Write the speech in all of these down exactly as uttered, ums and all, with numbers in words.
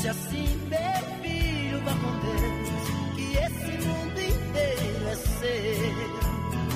Se assim, meu filho, vá com Deus, que esse mundo inteiro é seu.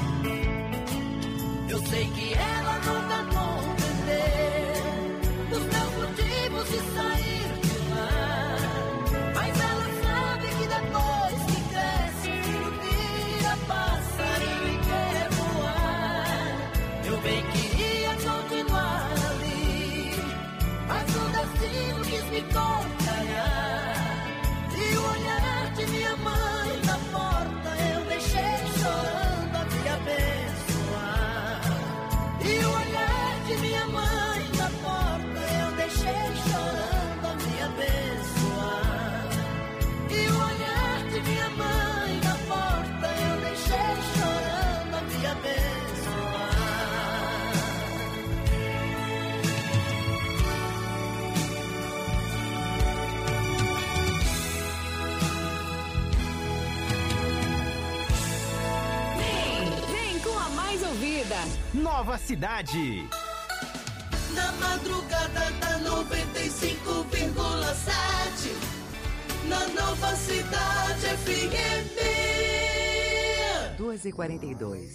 Eu sei que ela nunca compreendeu os meus motivos de sair de lá, mas ela sabe que depois que cresce, o filho vira passarinho e quer voar. Eu bem queria continuar ali, mas o destino quis me contrariar. E o olhar de minha mãe na porta eu deixei chorando a me abençoar. E o olhar de minha mãe na porta eu deixei chorando a me abençoar. E o olhar de minha mãe na porta eu deixei chorando a me abençoar. Nova Cidade. Na madrugada da noventa e cinco vírgula sete, na Nova Cidade F M. duas e quarenta e dois.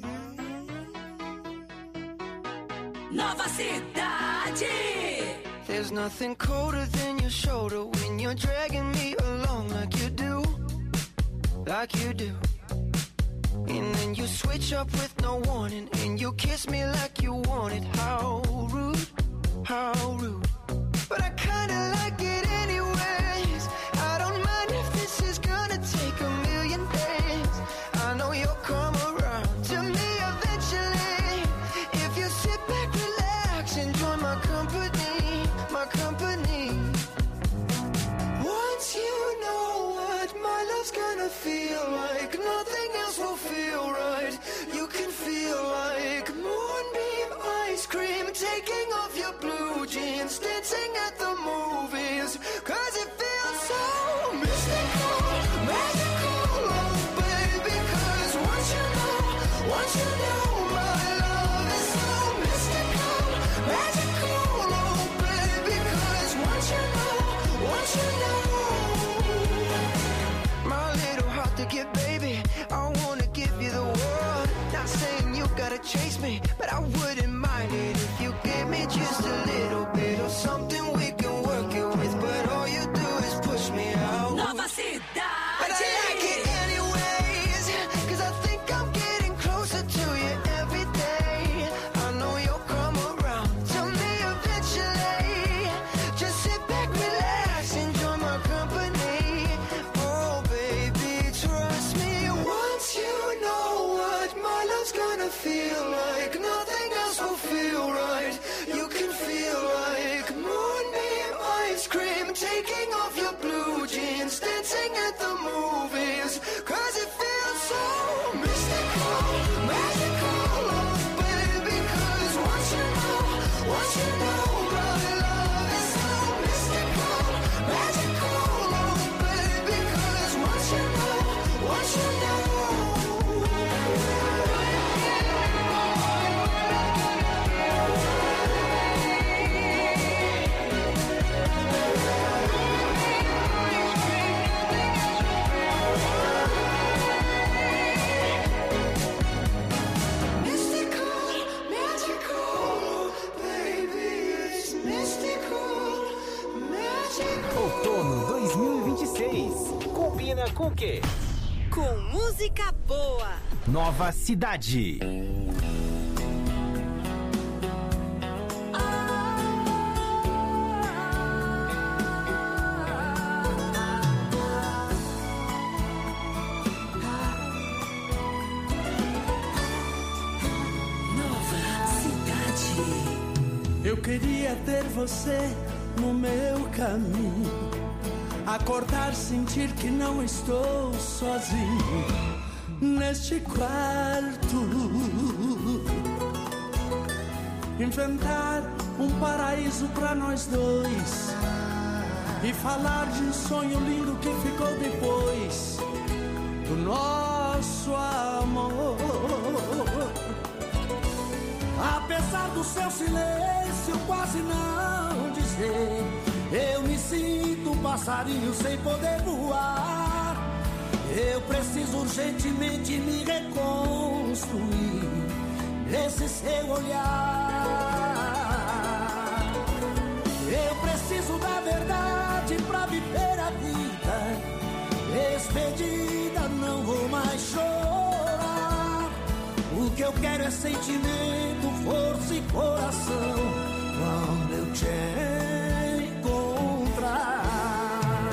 Nova Cidade. There's nothing colder than your shoulder when you're dragging me along like you do, like you do. And then you switch up with no warning, and you kiss me like you want it. How rude, how rude. But I kinda like it anyways. I don't mind if this is gonna take a million days. I know you'll come around to me eventually. If you sit back, relax, enjoy my company, my company. Once you know what my love's gonna feel like, nothing else will feel right. You can feel like moonbeam ice cream, taking off your blue jeans, dancing at the movies, cause it feels so mystical, magical, oh baby, cause once you know, once you know my love is so mystical, magical, oh baby, cause once you know, once you know. My little heart to give, baby, I wanna give you the world. Not saying you gotta chase me, but I wouldn't mind it if you gave me just a little bit of something we can work it with. But all you do is push me out. Nova Cidade. But I like it anyways, cause I think I'm getting closer to you every day. I know you'll come around to me eventually. Just sit back, relax, enjoy my company. Oh baby, trust me, once you know what my love's gonna feel like, nothing else will feel right. You can feel like moonbeam ice cream, taking off your blue jeans, dancing at the movies, cause it feels so mystical, magical, oh baby, cause once you know, once you know my love is so mystical, magical, oh baby, cause once you know, once you know. Outono dois mil e vinte e seis. Combina com o quê? Com música boa. Nova Cidade. Eu queria ter você no meu caminho, acordar, sentir que não estou sozinho neste quarto, inventar um paraíso pra nós dois e falar de um sonho lindo que ficou depois do nosso amor. Apesar do seu silêncio quase não dizer, eu me sinto passarinho sem poder voar. Eu preciso urgentemente me reconstruir nesse seu olhar. Eu preciso da verdade pra viver a vida. Despedida, não vou mais chorar. O que eu quero é sentimento, força e coração. Quando eu te encontrar,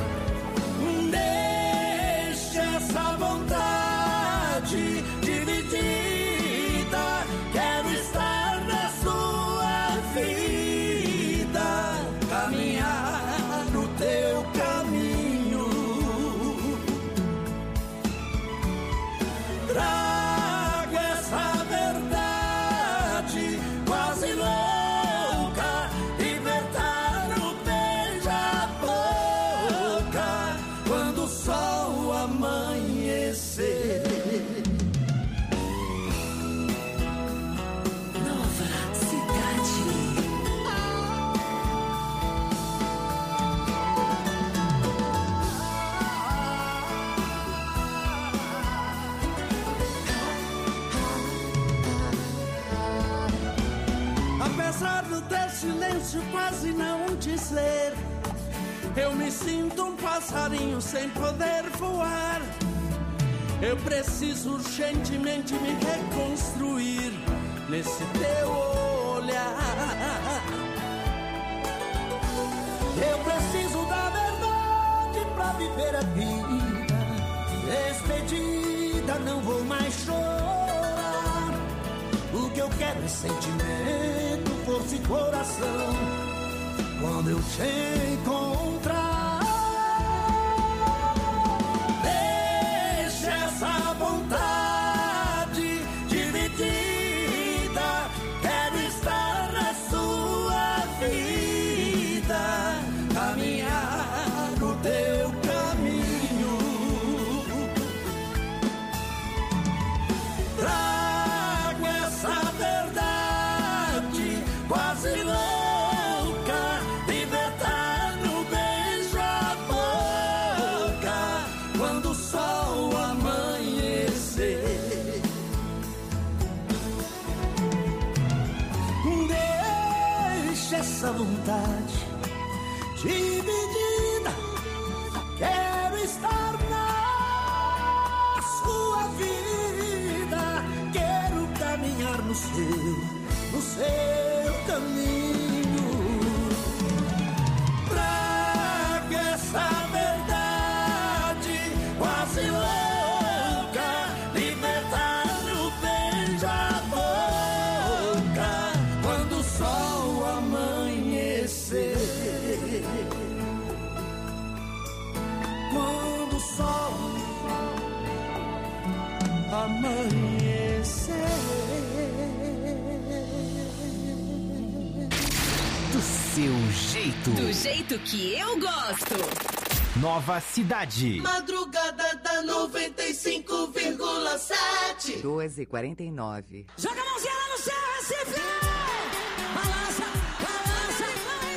deixa essa vontade dividida. Quero estar na sua vida, caminhar no teu caminho. Trago essa verdade quase louca, libertar no beija-boca quando o sol amanhecer. Nova cidade. Apesar do teu silêncio quase não dizer, eu me sinto um passarinho sem poder voar. Eu preciso urgentemente me reconstruir nesse teu olhar. Eu preciso da verdade pra viver a vida. Despedida, não vou mais chorar. O que eu quero é sentimento, força e coração. Quando eu te encontrar, deixa essa vontade dividida. Quero estar na sua vida, caminhar no teu caminho. Trago essa verdade quase louca, libertar no beija-boca quando o sol amanhecer. Deixa essa vontade dividida. Quero estar na sua vida. Quero caminhar no seu, no seu caminho. Trago essa verdade quase louca, libertar no beija-boca quando o sol amanhecer. Quando o sol amanhecer. Do seu jeito. Do jeito que eu gosto. Nova cidade. Madrugada da noventa e cinco vírgula sete. doze e quarenta e nove. Joga a mãozinha lá no céu, Recife! Balança, balança,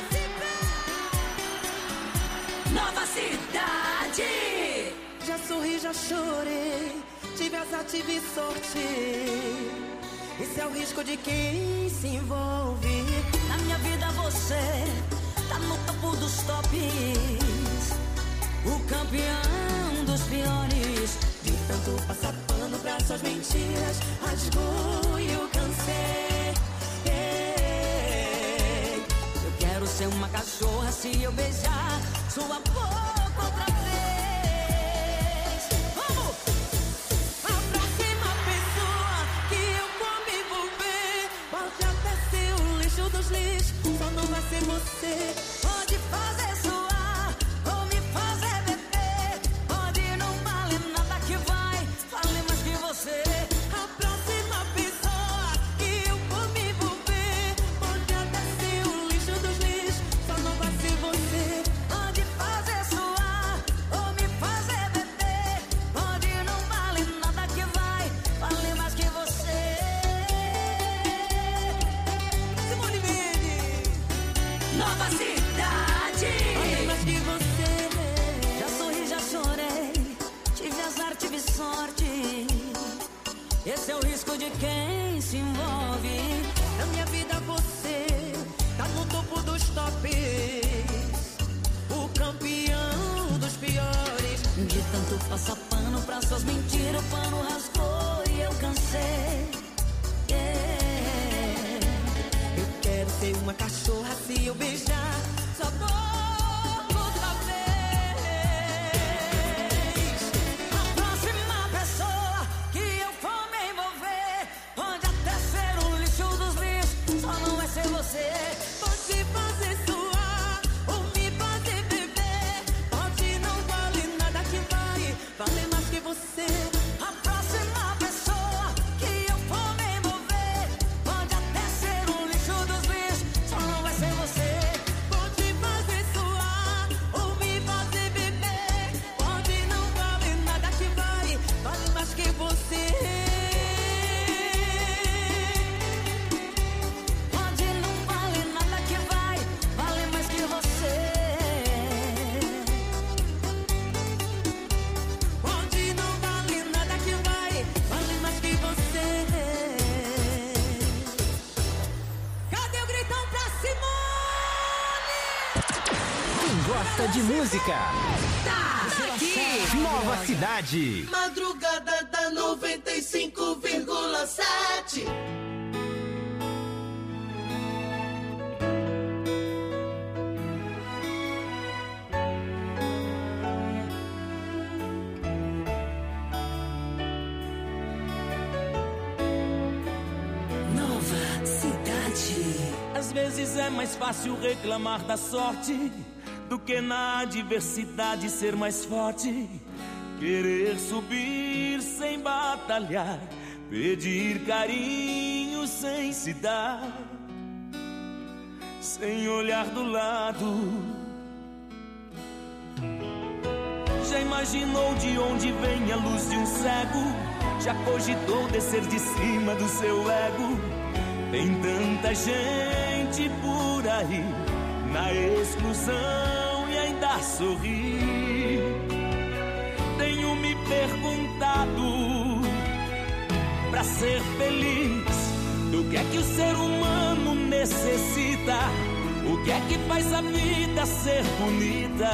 Recife! Nova cidade! Já sorri, já chorei, tive azar, tive sorte. Esse é o risco de quem se envolve. Na minha vida você tá no topo dos tops, o campeão dos piores. De tanto passar pano pra suas mentiras, rasgou e eu cansei. Ei, Eu quero ser uma cachorra se eu beijar sua boca outra vez. Vamos! a próxima pessoa que eu vou me envolver pode até ser o lixo dos lixos, só não vai ser você. Pode fazer suar ou me fazer beber, pode não valer nada que vai, vale mais que você. A próxima pessoa que eu vou me envolver pode até ser o lixo dos lixos, só não vai ser você. Pode fazer suar ou me fazer beber, pode não valer nada que vai, vale mais que você. Simone Mendes, Nova cidade! vale mais que você. de quem se envolve. Na minha vida você tá no topo dos tops, o campeão dos piores. De tanto passar pano pra suas mentiras, o pano rasgou e eu cansei. Yeah. Eu quero ser uma cachorra se eu beijar sua boca outra vez. A próxima pessoa que eu for me envolver pode até ser o lixo dos lixos, só não vai ser você. Pode fazer suar ou me fazer beber, pode não vale nada que vai valer mais que você. A próxima pessoa que eu for me envolver pode até ser o lixo dos lixos, só não vai ser você. Pode fazer suar ou me fazer beber, pode não vale nada que vai vale mais que você. Pode não vale nada que vai vale mais que você. Pode não vale nada que vai vale mais que você. Cadê o gritão pra Simone? Quem gosta de música? Tá aqui. Nova Cidade. Madrugada da noventa e cinco vírgula sete. Nova Cidade. Às vezes é mais fácil reclamar da sorte do que na adversidade ser mais forte. Querer subir sem batalhar, pedir carinho sem se dar, sem olhar do lado. Já imaginou de onde vem a luz de um cego? Já cogitou descer de cima do seu ego? Tem tanta gente por aí na exclusão e ainda sorri. Tenho me perguntado, pra ser feliz, do que é que o ser humano necessita? O que é que faz a vida ser bonita?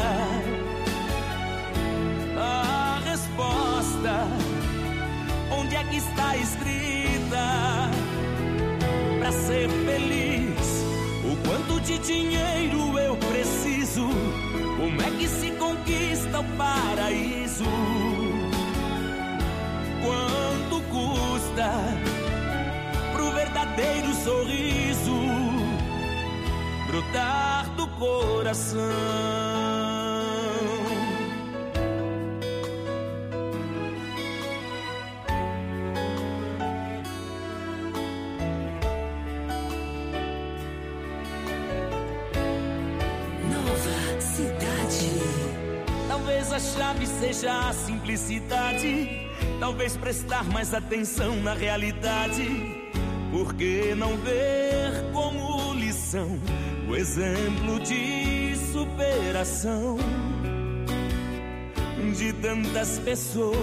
A resposta, onde é que está escrita? Pra ser feliz, o quanto de dinheiro eu preciso? Como é que se conquista o paraíso? Quanto custa pro verdadeiro sorriso brotar do coração? Talvez a chave seja a simplicidade, talvez prestar mais atenção na realidade. Por que não ver como lição o exemplo de superação de tantas pessoas?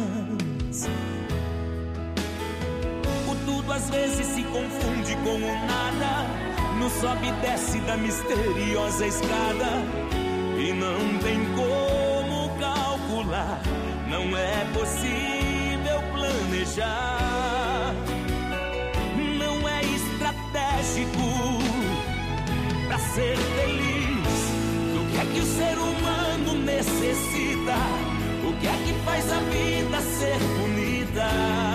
O tudo às vezes se confunde com o nada, no sobe e desce da misteriosa escada. E não tem como calcular, não é possível planejar. Não é estratégico pra ser feliz. Do que é que o ser humano necessita? O que é que faz a vida ser bonita?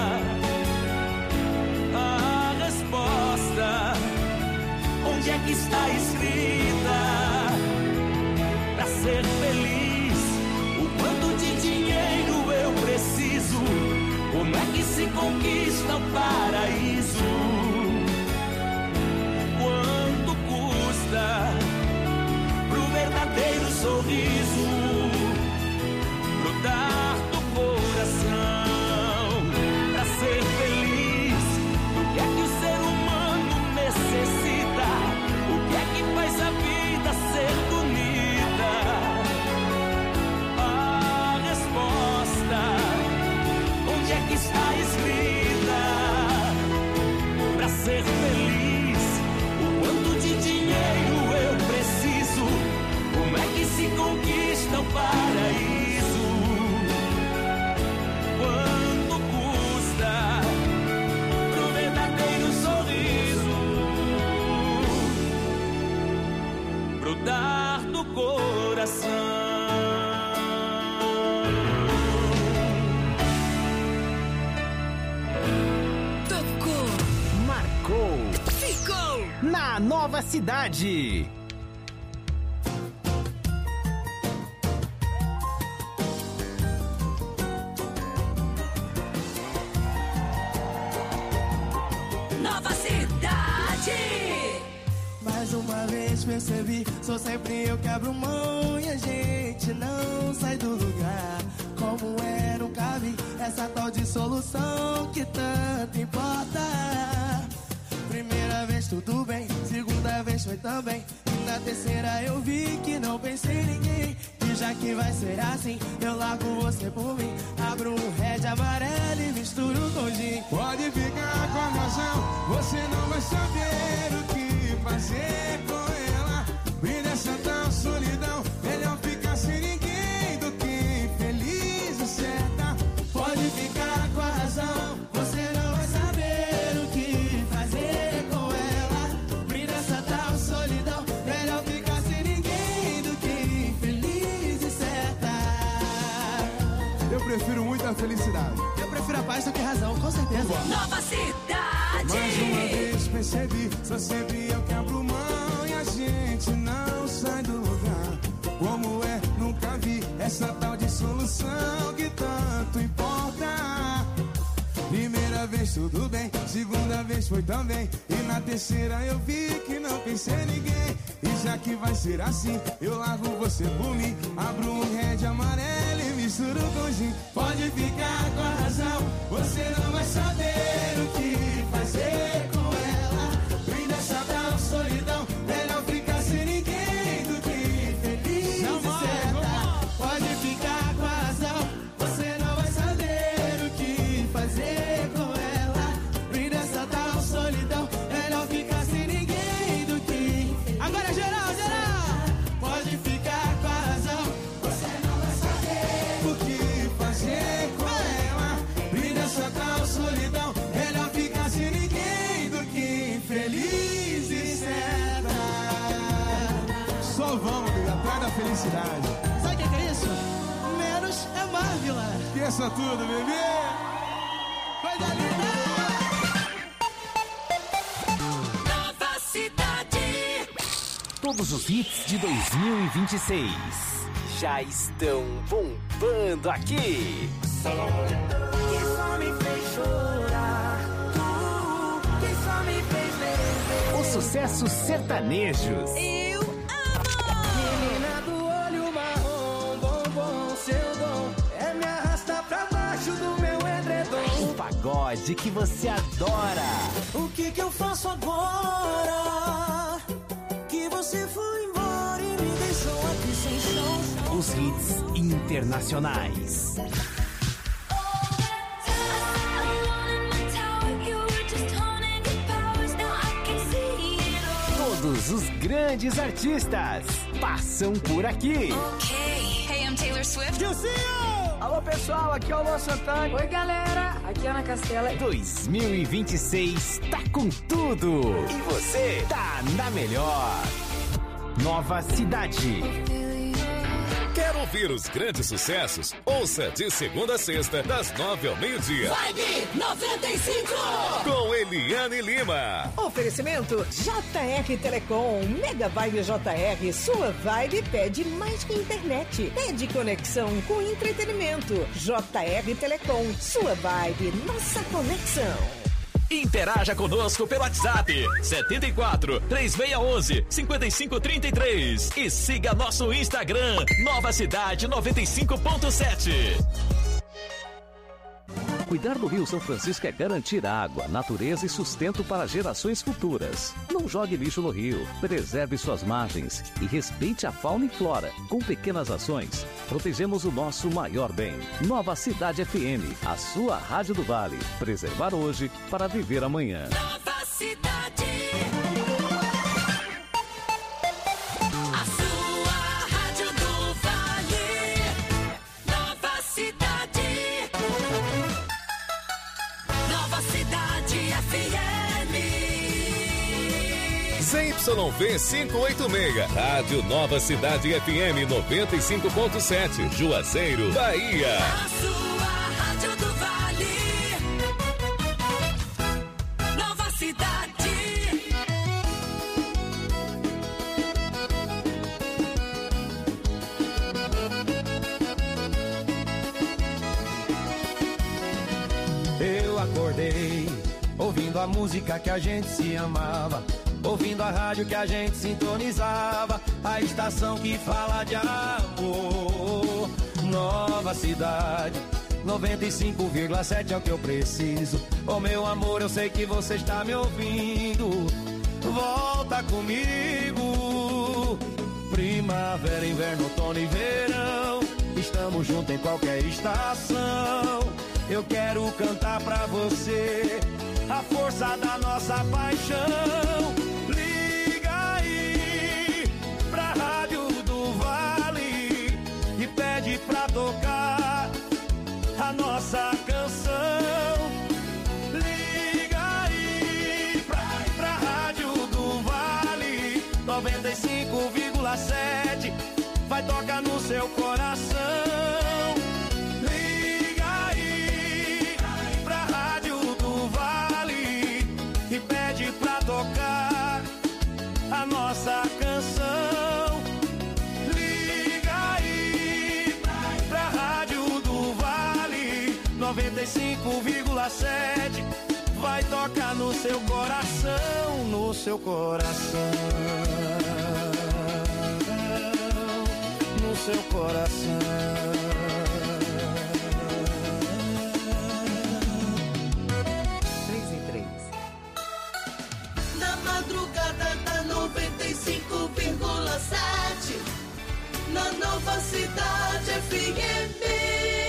A resposta, onde é que está escrita? Pra ser feliz, o quanto de dinheiro eu preciso? Como é que se conquista o paraíso? Quanto custa pro verdadeiro sorriso brotar do coração? Pra ser feliz, o que é que o ser humano necessita? O que é que faz a vida ser bonita? Onde é que está escrita? coração. Tocou, marcou, ficou na Nova Cidade. Nova Cidade. Mais uma vez percebi, sou sempre eu que abro mão e a gente não sai do lugar. Como é, nunca vi essa tal de solução que tanto importa. Primeira vez tudo bem, segunda vez foi também, e na terceira eu vi que não pensei em ninguém. E já que vai ser assim, eu largo você por mim. Abro um red amarelo e misturo com gin. Pode ficar com a razão, você não vai saber o que fazer com ela. E nessa tal solidão, melhor ficar sem ninguém do que infeliz e certa. Pode ficar com a razão, você não vai saber o que fazer com ela. E nessa tal solidão, melhor ficar sem ninguém do que infeliz e certa. Eu prefiro muito a felicidade. Eu prefiro a paz do que a razão, com certeza. Nova Cidade. Mais uma vez percebi, sou sempre eu que abro mão e a gente não sai do lugar. Como é, nunca vi essa tal de solução que tanto importa. Primeira vez tudo bem, segunda vez foi também, e na terceira eu vi que não pensei em ninguém. E já que vai ser assim, eu largo você por mim. Abro um red amarelo e misturo com gin. Pode ficar com a razão, você não vai saber o que fazer com ela. E nessa tal solidão, melhor ficar sem ninguém do que feliz não e certa. Pode ficar com a razão, você não vai saber o que fazer com ela. E nessa tal solidão, melhor ficar sem ninguém do que. Agora geral, geral! Pode ficar com a razão, você não vai saber o que fazer com ela. E nessa tal solidão, melhor ficar sem ninguém do que infeliz e certa. Só vamos, amigo, atrás da felicidade. Sabe o que é isso? Menos é mais, Vila. Esqueça tudo, bebê. Coisa linda. Nova Cidade. Todos os hits de dois mil e vinte e seis já estão bombando aqui. Que só me fez chorar, tu, que só me fez beber. Os sucessos sertanejos. Eu amo. Menina do olho marrom, bombom, seu dom é me arrastar pra baixo do meu edredom. O pagode que você adora. O que que eu faço agora? Que você foi embora e me deixou aqui sem chão. Os hits internacionais. Todos os grandes artistas passam por aqui. Okay. Hey, I'm Taylor Swift. Alô pessoal, aqui é o Luan Santana. Oi galera, aqui é Ana Castela. dois mil e vinte e seis tá com tudo. E você tá na melhor. Nova Cidade. Quer ouvir os grandes sucessos? Ouça de segunda a sexta, das nove ao meio-dia. Vibe noventa e cinco. Com Eliane Lima. Oferecimento J R Telecom, Mega Vibe J R, sua vibe pede mais que internet. Pede conexão com entretenimento. J R Telecom, sua vibe, nossa conexão. Interaja conosco pelo WhatsApp setenta e quatro, três seis um um, cinco cinco três três e siga nosso Instagram Nova Cidade noventa e cinco ponto sete. Cuidar do Rio São Francisco é garantir água, natureza e sustento para gerações futuras. Não jogue lixo no rio, preserve suas margens e respeite a fauna e flora. Com pequenas ações, protegemos o nosso maior bem. Nova Cidade F M, a sua rádio do Vale. Preservar hoje para viver amanhã. Nova Cidade. Z Y V quinhentos e oitenta e seis, Rádio Nova Cidade F M noventa e cinco ponto sete, Juazeiro, Bahia. A sua Rádio do Vale. Nova Cidade. Eu acordei ouvindo a música que a gente se amava, ouvindo a rádio que a gente sintonizava, a estação que fala de amor. Nova Cidade noventa e cinco vírgula sete é o que eu preciso. Oh meu amor, eu sei que você está me ouvindo. Volta comigo. Primavera, inverno, outono e verão, estamos juntos em qualquer estação. Eu quero cantar pra você a força da nossa paixão. Liga aí pra Rádio do Vale e pede pra tocar a nossa canção. Liga aí pra, pra Rádio do Vale noventa e cinco vírgula sete, vai tocar no seu coração. Tocar a nossa canção. Liga aí pra Rádio do Vale noventa e cinco vírgula sete, vai tocar no seu coração, no seu coração, no seu coração. Madrugada da noventa e cinco vírgula sete, na Nova Cidade F M.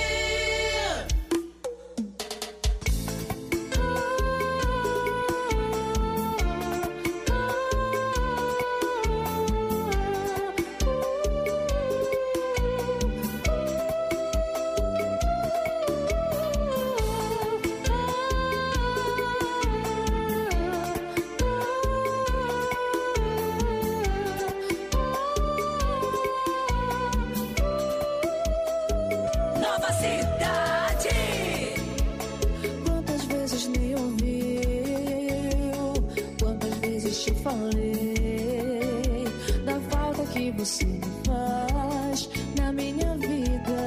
Você me faz na minha vida.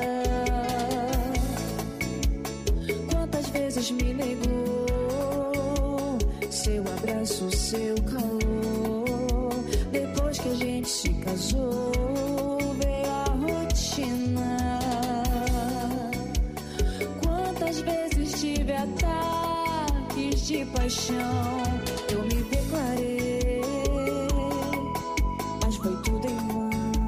Quantas vezes me negou seu abraço, seu calor. Depois que a gente se casou, veio a rotina. Quantas vezes tive ataques de paixão, eu me declarei, mas foi tudo em vão.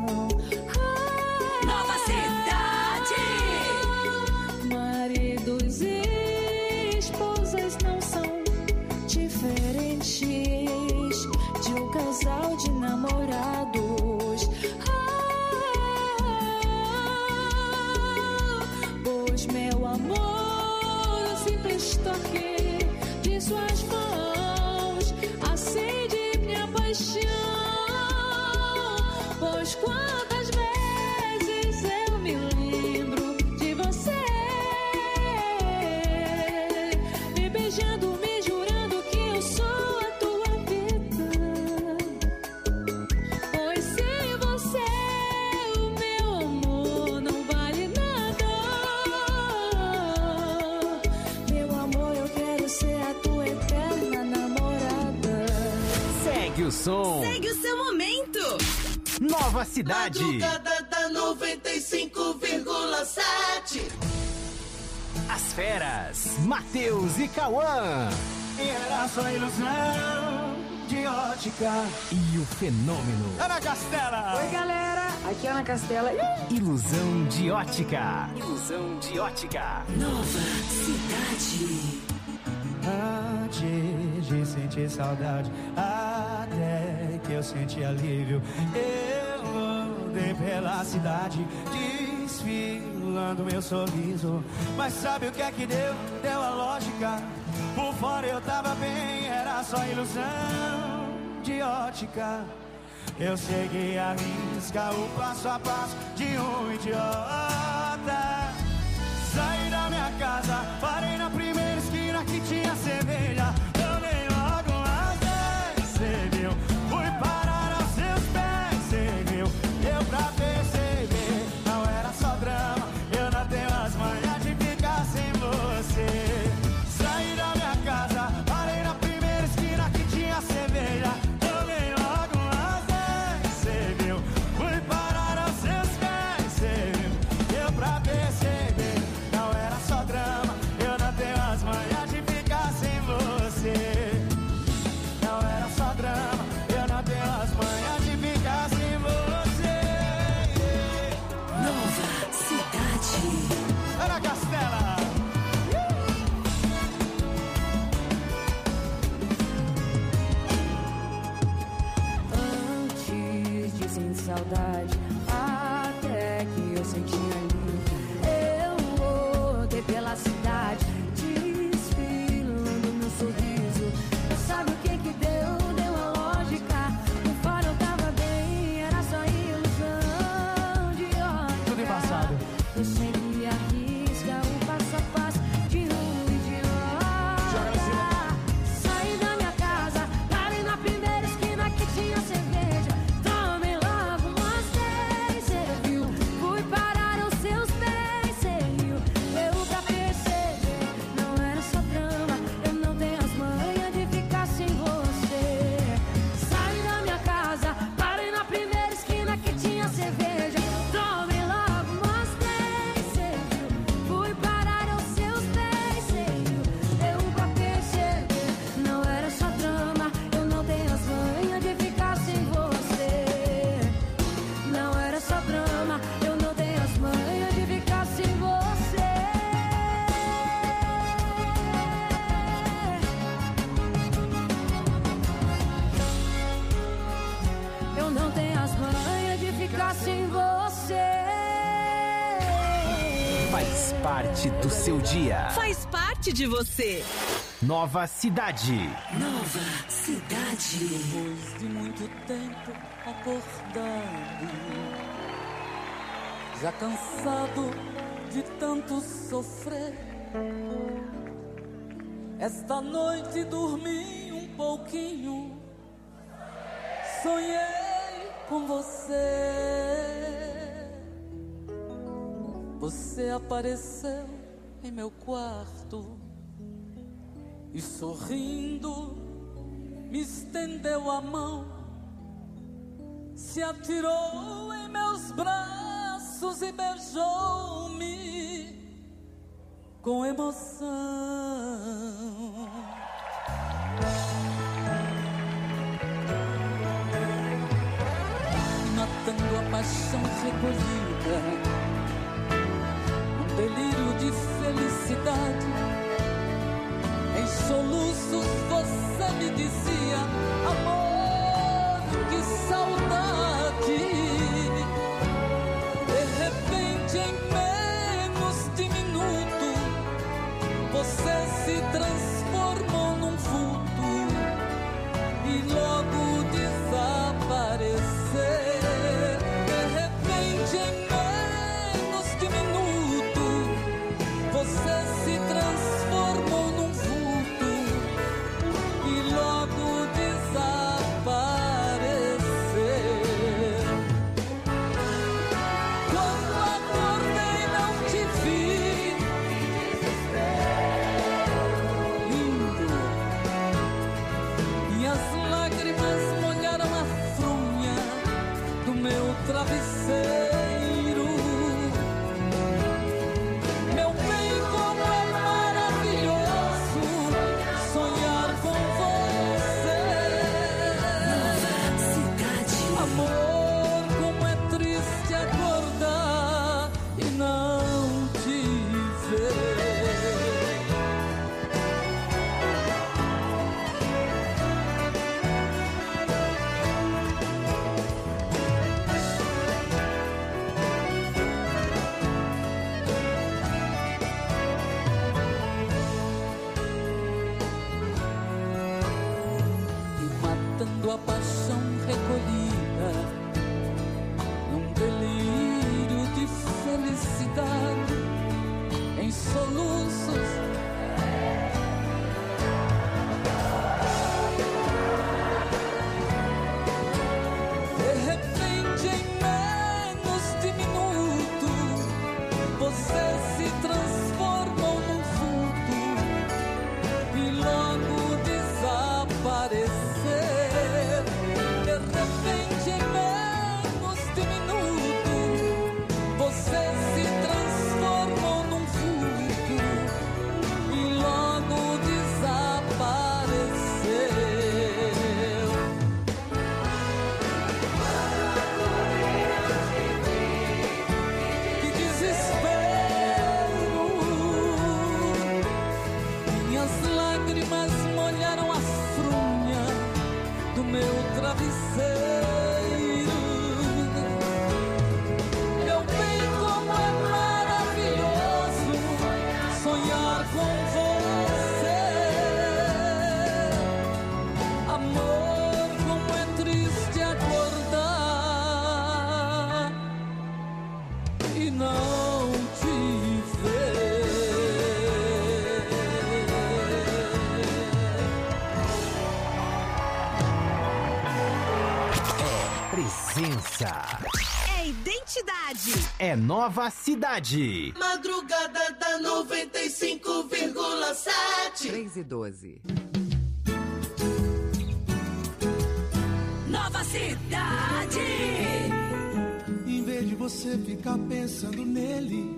Maridos e esposas não são diferentes de um casal de namorados. Ah, pois meu amor, um simples toque de suas mãos acende minha paixão. Pois quantas vezes eu me lembro de você, me beijando, me jurando que eu sou a tua vida. Pois sem você o meu amor não vale nada. Meu amor, eu quero ser a tua eterna namorada. Segue o som. Segue o seu momento. Nova Cidade. Madrugada da noventa e cinco vírgula sete. As feras, Matheus e Cauã. Era só ilusão de ótica. E o fenômeno. Ana Castela. Oi, galera. Aqui é Ana Castela. Ilusão de ótica. Ilusão de ótica. Nova Cidade. Antes de sentir saudade, até que eu senti alívio, eu andei pela cidade desfilando meu sorriso. Mas sabe o que é que deu? Deu a lógica. Por fora eu tava bem, era só ilusão de ótica. Eu segui a risca, o passo a passo de um idiota. Saí da minha casa, parei na primeira esquina que tinha cerveja. Tomei logo umas dez, cê viu? Fui parar aos seus pés, cê viu? Deu pra perceber, não era só drama. Eu não tenho as manhas de ficar sem você. Saí da minha casa, parei na primeira esquina que tinha cerveja. Tomei logo umas dez, cê viu? Fui parar aos seus pés, cê viu? Deu pra perceber, não era só drama. Eu não tenho as manhas de ficar sem você. Não era só drama, eu não tenho as manhas de ficar sem você. Nova Cidade. Ana Castela. Antes de sentir saudade, até que eu senti ali. Eu rodei pela cidade, desfilando meu sorriso. Não sabe o que que deu, deu a lógica. No fora eu tava bem, era só ilusão de ótica. Tudo embaçado. Eu segui a risca, o passo a passo de um idiota. Saí da minha casa, parei na primeira esquina que tinha cerveja. Tomei logo umas dez, cê viu? Fui parar aos seus pés, cê viu? Eu pra perceber, não era só drama. Eu não tenho as manhas de ficar sem você. Saí da minha casa, parei na primeira esquina que tinha cerveja. Tomei logo umas dez, cê viu? Fui parar aos seus pés, cê viu? Eu pra perceber, não era só drama. Eu não tenho as manhas de ficar sem você. Não era só drama, eu não tenho as manhas de ficar sem você. Eu não tenho as manhas de ficar sem você. Faz parte do seu dia. Faz parte de você. Nova Cidade. Nova Cidade. Depois de muito tempo acordado, já cansado de tanto sofrer, esta noite dormi um pouquinho, sonhei com você. Você apareceu em meu quarto e sorrindo me estendeu a mão, se atirou em meus braços e beijou-me com emoção. Matando a paixão recolhida, um delírio de felicidade. Em soluços você me dizia: amor, que saudade. De repente, em menos de minuto, você se transformou num vulto e logo desapareceu. De repente, em menos de minuto, você se transformou num vulto e logo desapareceu. Quando acordei não te vi, lindo, e as lágrimas molharam a fronha do meu travesseiro. Meu bem, como é maravilhoso sonhar com você. Amor, como é triste acordar e não te ver. não te ver. É presença. É identidade. É Nova Cidade. Madrugada da noventa e cinco vírgula sete. três e doze. Nova Cidade. Em vez de você ficar pensando nele,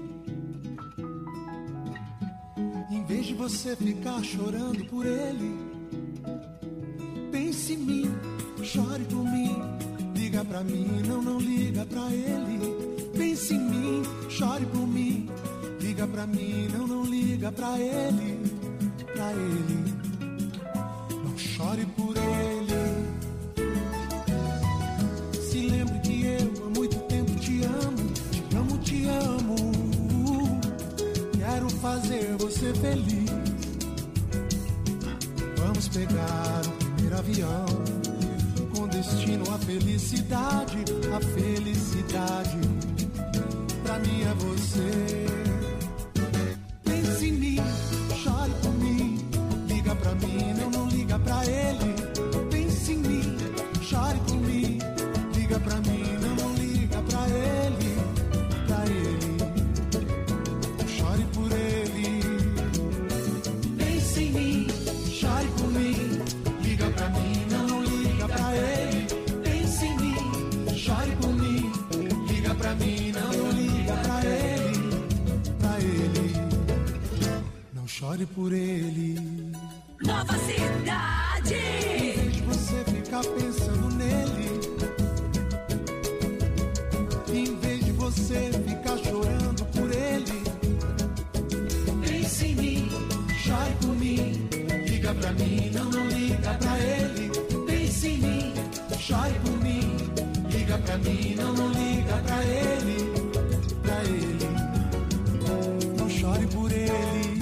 em vez de você ficar chorando por ele, pense em mim, chore por mim, liga pra mim, não, não liga pra ele. Pense em mim, chore por mim, liga pra mim, não, não liga pra ele, pra ele. Não chore por ele. Se lembre que eu há muito tempo te amo, te amo, te amo. Quero fazer você feliz. Vamos pegar o primeiro avião com destino à felicidade, a felicidade. Pra mim é você. Pense em mim, chore por mim, liga pra mim, não, não liga pra ele. Pense em mim, chore por mim, liga pra mim, não, não liga pra ele, pra ele. Chore por ele. Pense em mim, chore por mim, liga pra mim, não, não liga pra ele. Pense em mim, chore por mim, liga pra mim, não, não liga pra ele, pra ele. Não chore por ele. Nova Cidade. Em vez de você ficar pensando nele, em vez de você ficar chorando por ele, pense em mim, chore por mim, liga pra mim, não, não liga pra ele. Pense em mim, chore por mim, liga pra mim, não, não liga pra ele, pra ele. Não chore por ele.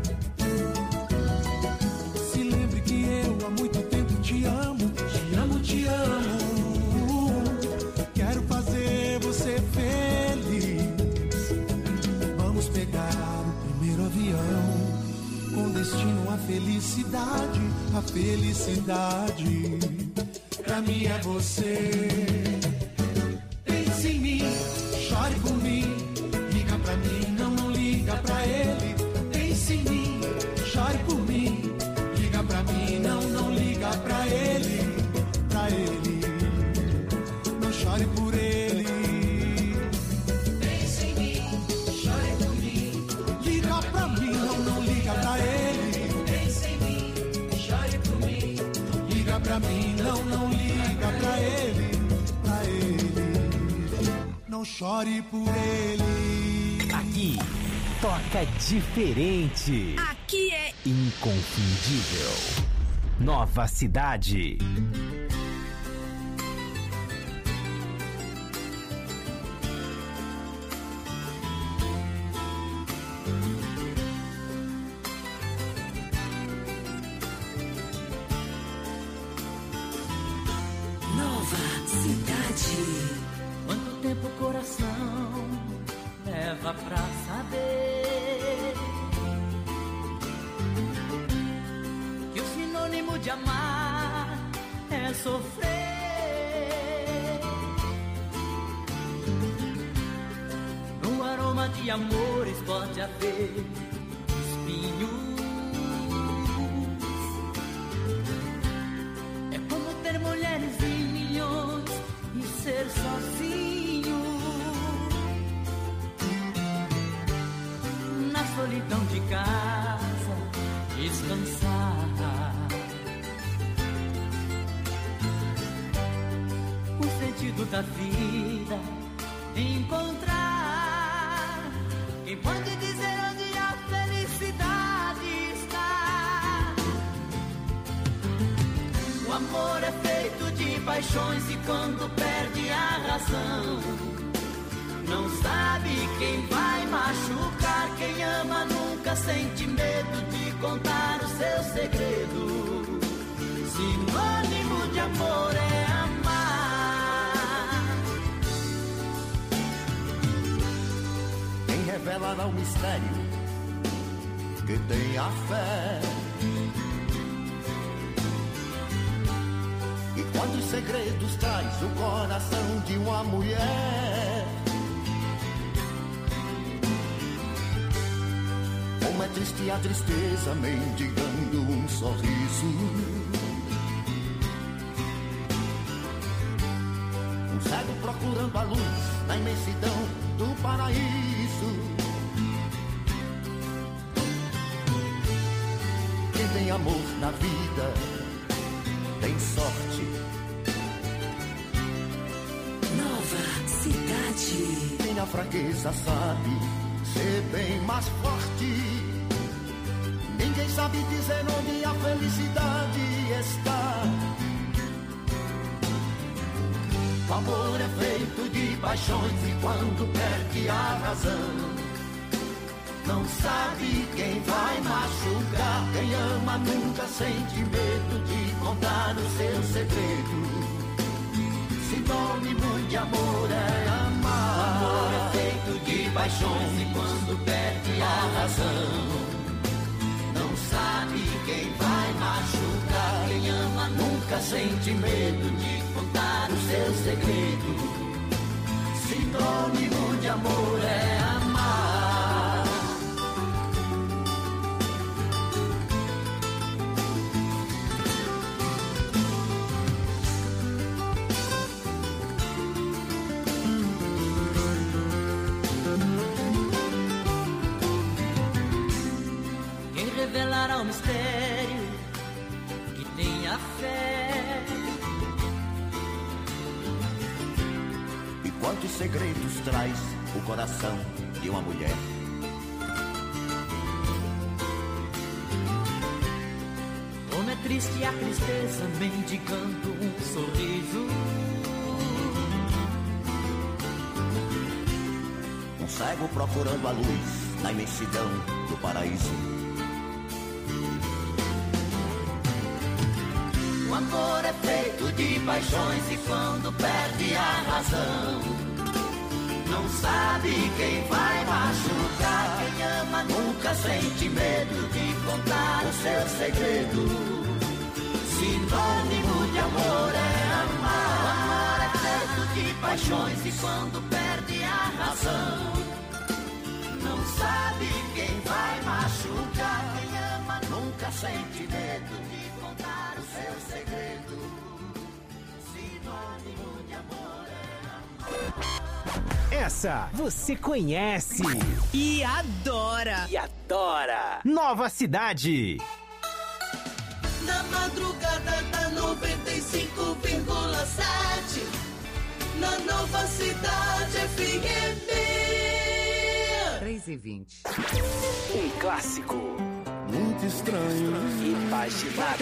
Se lembre que eu há muito tempo te amo, te amo, te amo. Quero fazer você feliz. Vamos pegar o primeiro avião com destino à felicidade, a felicidade. Pra mim é você. Pense em mim, chore por mim, liga pra mim, não, não liga pra ele. Pense em mim, chore por mim, liga pra mim, não, não liga pra ele, pra ele. Não chore por ele. Pense em mim, chore por mim, liga pra mim, não, não liga pra ele. Pense em mim, chore por mim, liga pra mim, não, não liga pra ele, pra ele. Não chore por ele. Aqui toca diferente. Aqui é Inconfundível. Nova Cidade. Nova Cidade. Quanto tempo o coração leva pra saber que o sinônimo de amar é sofrer? No aroma de amores pode haver espinhos. É como ter mulheres e milhões e ser sozinho na solidão de casa, descansar. O sentido da vida, encontrar quem pode dizer onde a felicidade está. O amor é feito de paixões e quando perde a razão, não sabe quem vai machucar. Quem ama nunca sente medo de contar o seu segredo. Sinônimo de amor é amar. revelará o mistério que tem a fé. E quantos segredos traz o coração de uma mulher? Como é triste a tristeza mendigando um sorriso. Um cego procurando a luz na imensidão do paraíso. Quem tem amor na vida tem sorte. Nova Cidade. Quem a fraqueza sabe ser bem mais forte. Ninguém sabe dizer onde a felicidade está. O amor é feito de paixões e quando perde a razão, não sabe quem vai machucar. Quem ama nunca sente medo de contar o seu segredo. Sinônimo de amor é amar. O amor é feito de paixões e quando perde a razão, não sabe quem vai machucar. Quem ama nunca sente medo de contar o seu segredo. Sinônimo de amor é amar. Quem revelará o mistério que tem a fé? E quantos segredos traz o coração de uma mulher? Como é triste a tristeza mendigando um sorriso. Um cego procurando a luz na imensidão do paraíso. O amor é feito de paixões e quando perde a razão, não sabe quem vai machucar. Quem ama nunca sente medo de contar o seu segredo. Sinônimo de amor é amar. O amor é feito de paixões e quando perde a razão, não sabe quem vai machucar. Quem ama nunca sente medo de contar o seu segredo. Sinônimo de amor é amar. Essa você conhece e adora. E adora. Nova Cidade. Na madrugada da noventa e cinco vírgula sete, na Nova Cidade F M. três e vinte. Um clássico. Muito estranho. Imaginado.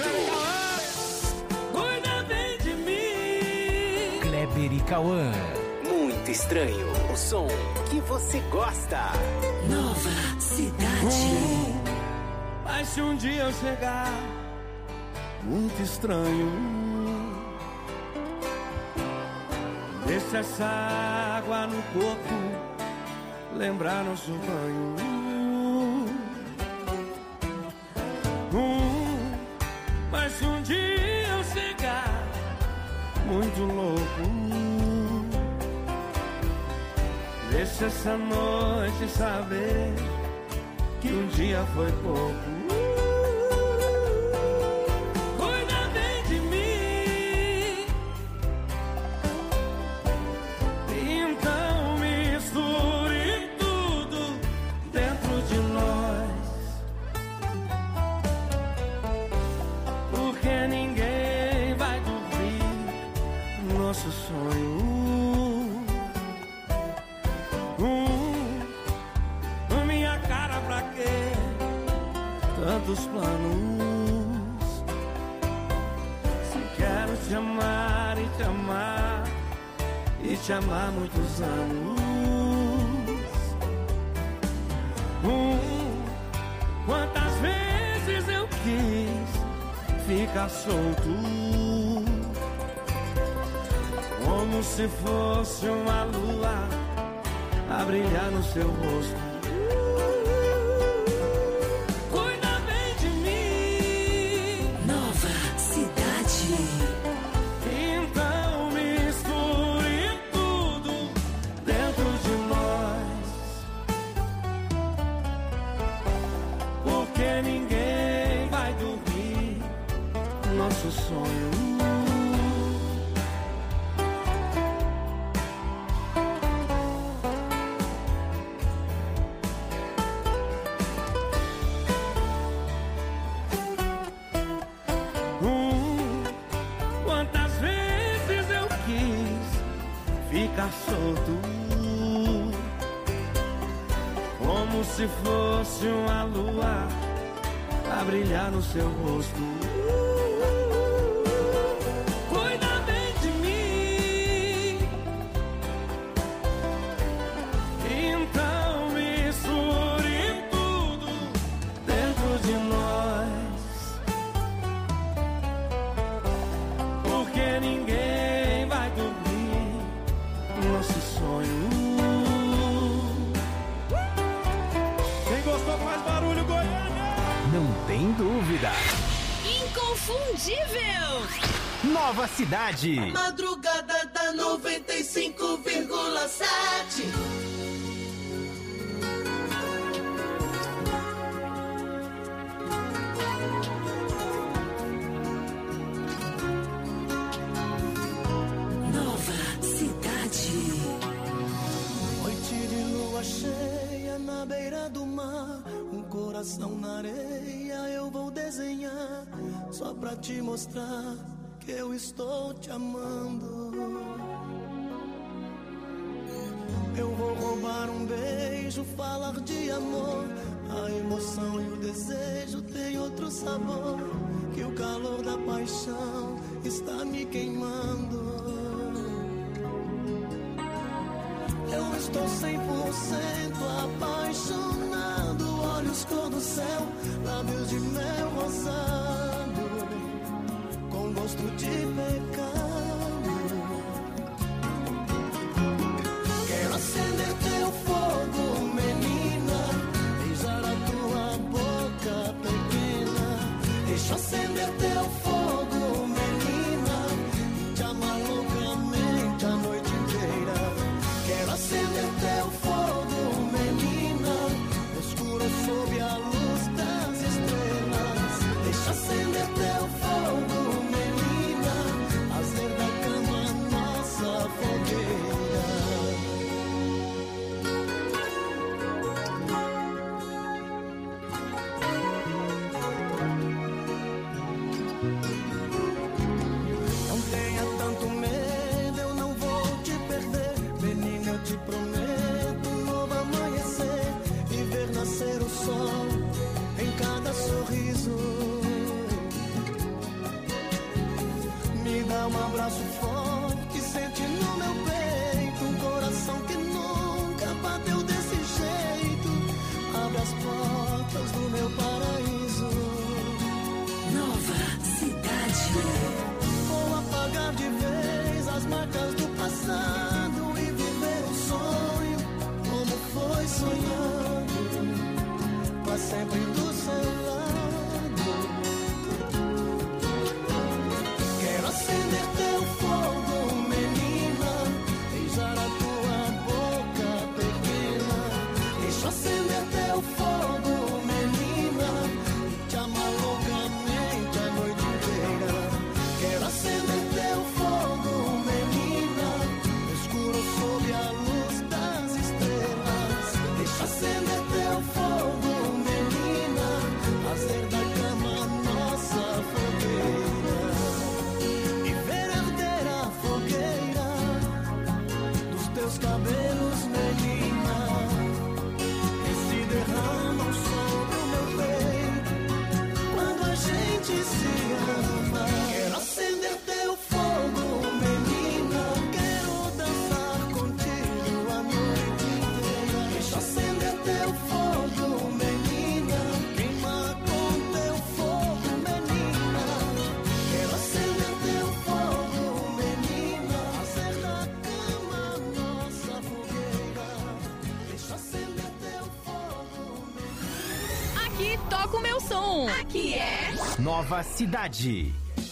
Cuida bem de mim. Kleber e Cauã. Muito estranho. O som que você gosta. Nova Cidade. Hum, mas se um dia eu chegar muito estranho, deixa essa água no corpo lembrar nosso banho. Hum, mas se um dia eu chegar muito louco, deixa essa noite saber que um dia foi pouco. Cuida bem de mim. Então misture tudo dentro de nós, porque ninguém vai dormir nosso sonho. Tantos planos, se quero te amar e te amar e te amar muitos anos. Hum, quantas vezes eu quis ficar solto, como se fosse uma lua a brilhar no seu rosto. se fosse uma lua a brilhar no seu rosto. Cuida bem de mim, então misture tudo dentro de nós, porque ninguém vai dormir nosso sonho. Quem gostou faz barulho, Goiânia! Não tem dúvida. Inconfundível. Nova Cidade. Madrugada da noventa e cinco vírgula sete. Nova Cidade. Noite de lua cheia na beira do mar, um coração na areia eu vou desenhar, só pra te mostrar que eu estou te amando. Eu vou roubar um beijo, falar de amor, a emoção e o desejo tem outro sabor, que o calor da paixão está me queimando. Eu estou cem por cento apaixonado, olhos cor do céu, lábios de mel rosado, com gosto de pecado. Quero acender teu fogo, menina, beijar a tua boca pequena. Deixa acender teu fogo, menina, e te amar loucamente a noite inteira. Quero acender teu fogo, menina, no escuro sob a luz das estrelas. Deixa acender teu fogo, menina, fazer da cama nossa fogueira. Não tenha tanto medo, eu não vou te perder, menina, eu te prometo um novo amanhecer e ver nascer o sol em cada sorriso. Me dá um abraço forte, sente no meu peito um coração que nunca bateu desse jeito. Abre as portas do meu paraíso. Nova Cidade. Vou apagar de vez as marcas do passado e viver um sonho como foi sonhado, pra sempre do seu lado. Quero acender teu fogo, menina, beijar a tua boca pequena. Deixa acender teu fogo, menina, e te amar loucamente a noite inteira. Quero acender teu fogo, menina, no escuro sob a luz das estrelas. Deixa acender teu fogo, menina, fazer da cama nossa fogueira e ver arder a fogueira dos teus cabelos, menina, que se derramam sobre o meu peito quando a gente se ama. Quero acender teu fogo, menina, quero dançar contigo a noite inteira. Deixa acender teu fogo, menina, queima com teu fogo, menina. Quero acender teu fogo, menina, fazer da cama nossa fogueira. Deixa acender teu fogo, menina. Aqui toca o meu som. Aqui é Nova Cidade.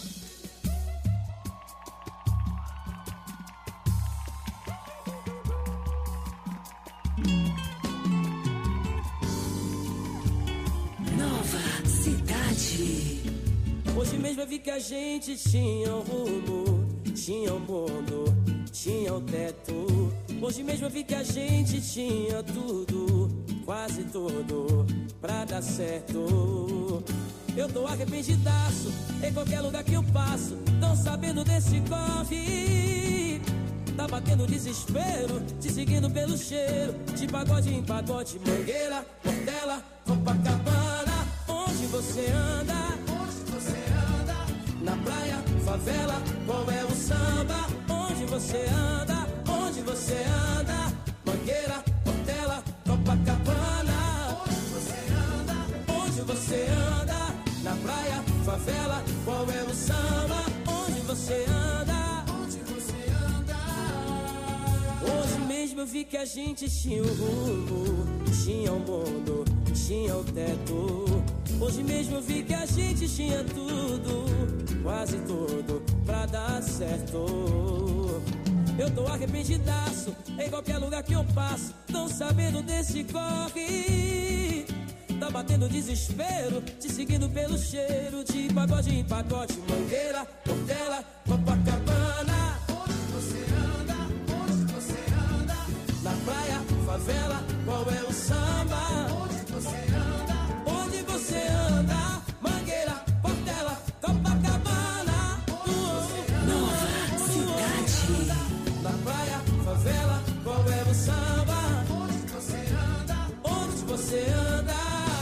Nova Cidade. Hoje mesmo eu vi que a gente tinha um rumo, tinha um mundo, tinha um teto. Hoje mesmo eu vi que a gente tinha tudo, quase tudo, pra dar certo. Eu tô arrependidaço, em qualquer lugar que eu passo, tão sabendo desse corre. Tá batendo desespero, te seguindo pelo cheiro. De pagode em pagode, Mangueira, Portela, Copacabana. Onde você anda? Onde você anda? Na praia, favela, qual é o samba? Onde você anda? Onde você anda? Mangueira, Portela, Copacabana. Onde você anda? Onde você anda? Na praia, favela, qual é o samba? Onde você anda? Onde você anda? Hoje mesmo eu vi que a gente tinha um rumo, tinha um mundo, tinha o teto. Hoje mesmo eu vi que a gente tinha tudo, quase tudo, pra dar certo. Eu tô arrependidaço, em qualquer lugar que eu passo, tão sabendo desse corre. Tá batendo desespero, te seguindo pelo cheiro. De pagode em pagode, Mangueira, Portela, Copacabana. Onde você anda? Onde você anda? Na praia, favela, qual é o samba? Onde você anda? Onde você anda? Mangueira, Portela, Copacabana. Nova Cidade. Na praia, favela, qual é o samba? Onde você anda? Onde você anda?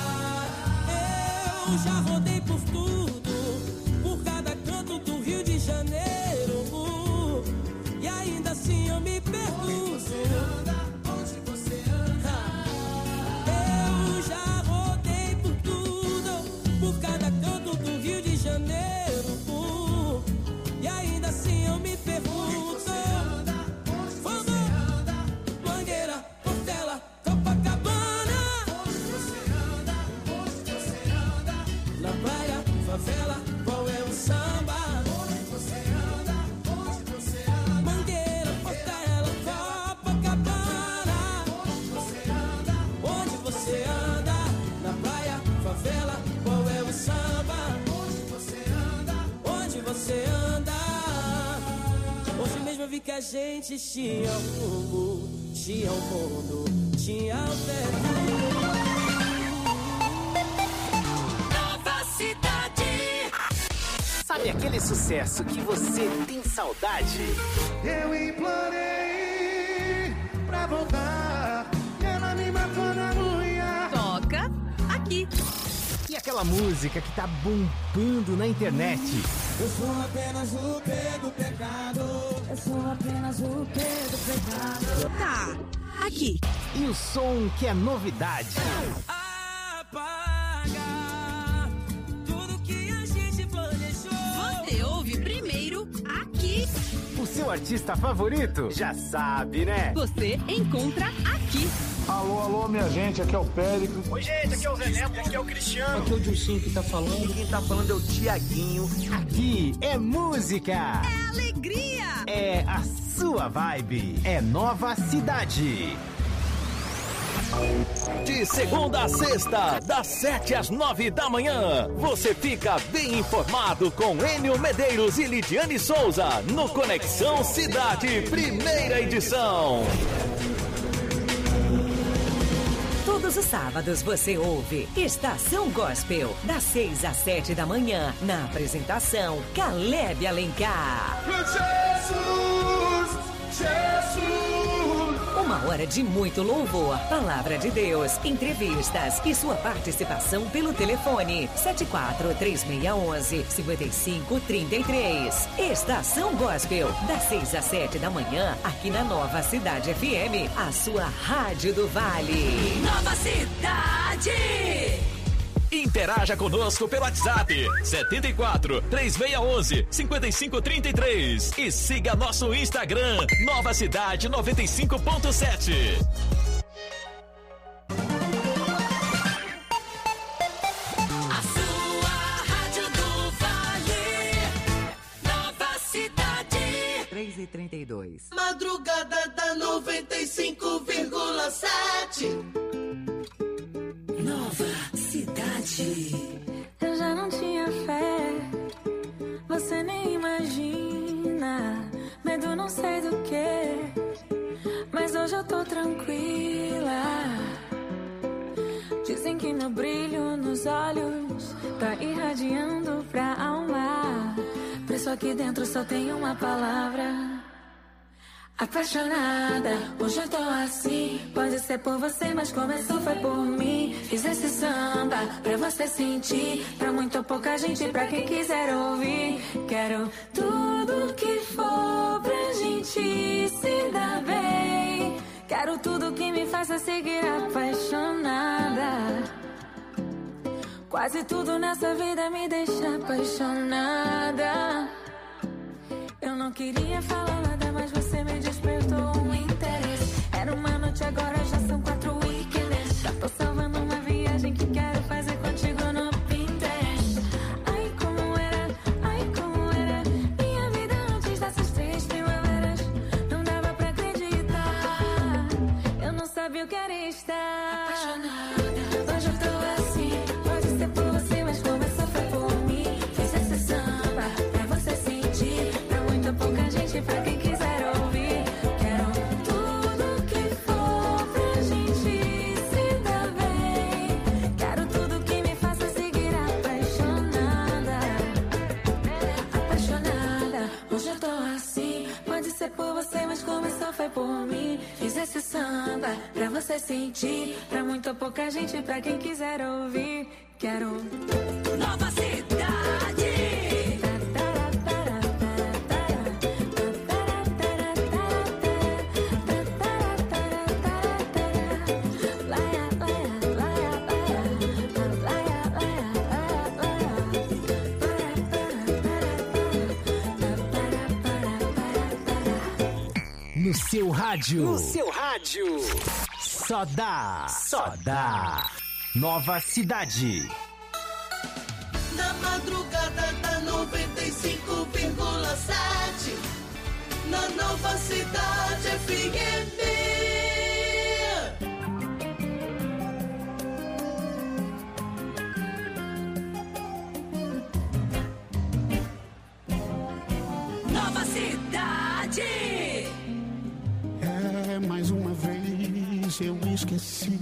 Eu já rodei por tudo, por cada canto do Rio de Janeiro. E ainda assim eu me pergunto: onde você anda? Onde você anda? Eu já rodei por tudo, por cada canto do Rio de Janeiro. E ainda assim eu me pergunto: Mangueira, Portela, Copacabana. Onde você anda? Onde você anda? Na praia, favela, qual é o samba? Onde você anda? Onde você anda? Mangueira, Portela, Copacabana. Onde você anda? Onde você anda? Na praia, favela, qual é o samba? Onde você anda? Onde você anda? Hoje mesmo eu vi que a gente tinha um rumo, tinha um mundo, tinha o teto. Nova Cidade. Sabe aquele sucesso que você tem saudade? Eu implorei pra voltar, ela me matou na unha. Toca aqui. E aquela música que tá bombando na internet? Eu sou apenas o P do pecado. Eu sou apenas o P do pecado. Tá, aqui. E o som que é novidade? Apaga tudo que a gente planejou. Você ouve primeiro aqui. O seu artista favorito? Já sabe, né? Você encontra aqui. Alô, alô, minha gente, aqui é o Péricles. Oi, gente, aqui é o Zé Neto, aqui é o Cristiano. Aqui é o Dilcinho que tá falando. E quem tá falando é o Tiaguinho. Aqui é música. É alegria. É a sua vibe. É Nova Cidade. De segunda a sexta, das sete às nove da manhã, você fica bem informado com Enio Medeiros e Lidiane Souza no Conexão Cidade, primeira edição. Todos os sábados você ouve Estação Gospel, das seis às sete da manhã, na apresentação Caleb Alencar. Jesus, Jesus. Uma hora de muito louvor, palavra de Deus, entrevistas e sua participação pelo telefone sete quatro três seis um um cinco cinco três três. Estação Gospel, das seis às sete da manhã, aqui na Nova Cidade F M, a sua rádio do Vale. Nova Cidade. Interaja conosco pelo WhatsApp setenta e quatro, três seis um um, cinco cinco três três e siga nosso Instagram Nova Cidade noventa e cinco ponto sete. A sua rádio do Vale. Nova Cidade. três e trinta e dois. Madrugada da noventa e cinco vírgula sete. Nova Cidade. Eu já não tinha fé, você nem imagina. Medo não sei do que, mas hoje eu tô tranquila. Dizem que meu brilho nos olhos tá irradiando pra alma. Por isso aqui dentro só tem uma palavra: Apaixonada, hoje eu tô assim. Pode ser por você, mas começou foi por mim. Fiz esse samba pra você sentir. Pra muito ou pouca gente, pra quem quiser ouvir. Quero tudo que for pra gente se dar bem. Quero tudo que me faça seguir apaixonada. Quase tudo nessa vida me deixa apaixonada. Eu não queria falar nada, mas você me despertou um interesse. Era uma noite, agora já são quatro weekends. Já tô salvando uma viagem que quero fazer contigo no Pinterest. Ai, como era, ai, como era minha vida antes dessas três primaveras. Não dava pra acreditar, eu não sabia o que era estar apaixonada. Hoje eu tô assim, pode ser por você, mas começou foi por mim. Fiz esse samba pra você sentir. Pouca gente pra quem quiser ouvir. Quero tudo que for pra gente se dar bem. Quero tudo que me faça seguir apaixonada. Apaixonada, hoje eu tô assim. Pode ser por você, mas começou foi por mim. Fiz esse samba pra você sentir. Pra muito ou pouca gente, pra quem quiser ouvir. Quero Nova Cidade. No seu rádio. No seu rádio. Só dá. Só dá. Nova Cidade. Na madrugada da noventa e cinco vírgula sete. Na Nova Cidade F M. Nova Cidade. É, mais uma vez eu esqueci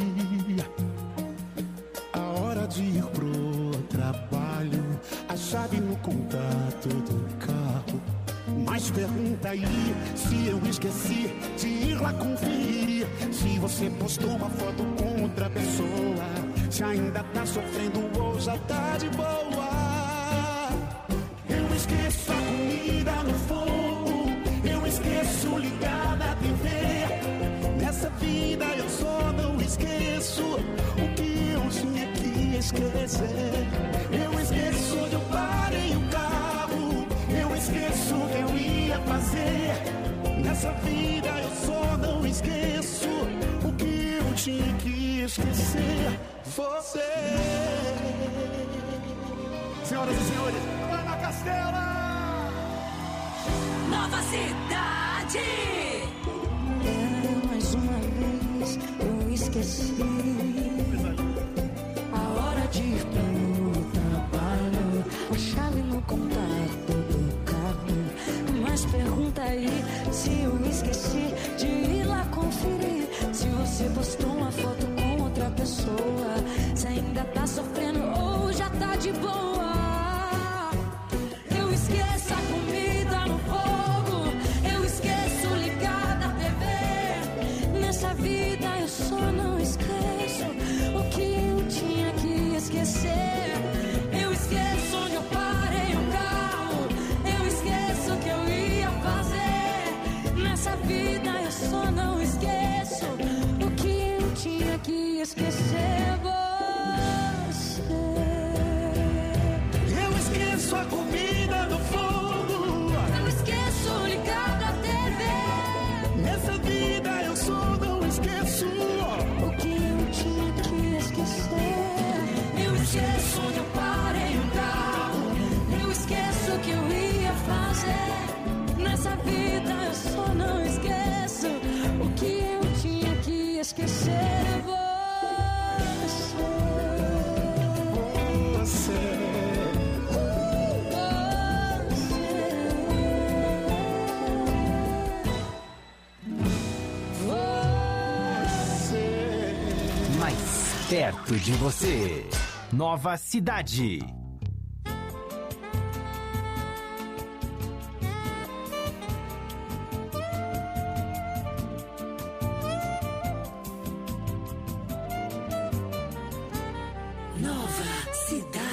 a hora de ir pro trabalho, a chave no contato do carro. Mas pergunta aí se eu esqueci de ir lá conferir se você postou uma foto com outra pessoa, se ainda tá sofrendo ou já tá de boa. Eu esqueço a comida no fogo, eu esqueço ligar na T V. Nessa vida eu só não esqueço o que eu tinha que esquecer. Eu esqueço onde eu parei o carro, eu esqueço o que eu ia fazer. Nessa vida eu só não esqueço o que eu tinha que esquecer. Você. Senhoras e senhores, Ana Castela! Nova Cidade. É, mais uma vez eu esqueci a hora de ir pro trabalho, a chave no contato do carro. Mas pergunta aí se eu esqueci de ir lá conferir se você postou uma foto com outra pessoa, se ainda tá sofrendo ou já tá de boa. Eu esqueço a comida no fogo, eu esqueço ligar na T V. Nessa vida eu só não esqueço o que eu tinha que esquecer. Eu esqueço onde eu parei o carro, eu esqueço o que eu ia fazer. Nessa vida eu só não esqueço o que eu tinha que esquecer. Você. Eu esqueço a comida no fogo, eu esqueço ligar na T V. Nessa vida eu só não esqueço o que eu tinha que esquecer. Eu esqueço onde eu parei o carro, eu esqueço o que eu ia fazer. Nessa vida eu só não esqueço o que eu tinha que esquecer. Você. Mais perto de você. Nova Cidade.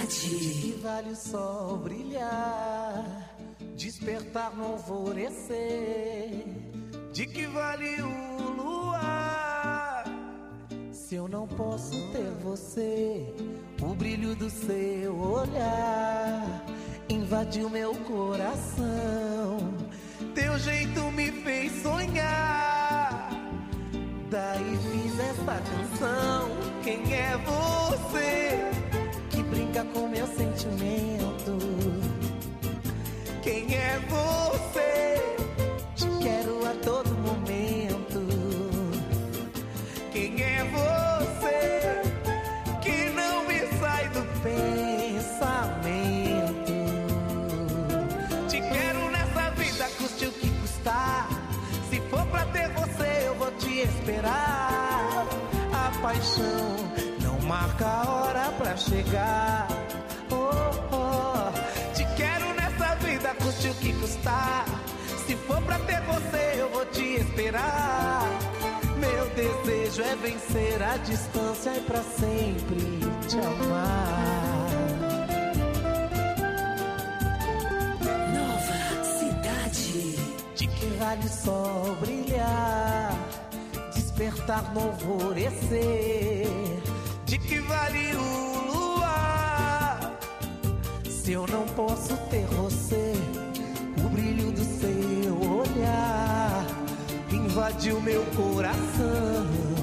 cidade. De que vale o sol brilhar, despertar no alvorecer? De que vale o luar, se eu não posso ter você? O brilho do seu olhar invadiu meu coração, teu jeito me fez sonhar, daí fiz essa canção. Quem é você que brinca com meu sentimento? Quem é você? Te quero a todo momento. Quem é você que não me sai do pensamento? Te quero nessa vida, custe o que custar. Se for pra ter você, eu vou te esperar. A paixão não marca a hora pra chegar. Oh, oh. Te quero nessa vida, custe o que custar. Se for pra ter você, eu vou te esperar. Meu desejo é vencer a distância e pra sempre te amar. Nova cidade. De que vale o sol brilhar, despertar no alvorecer? De que vale o luar, se eu não posso ter você? O brilho do seu olhar invadiu meu coração,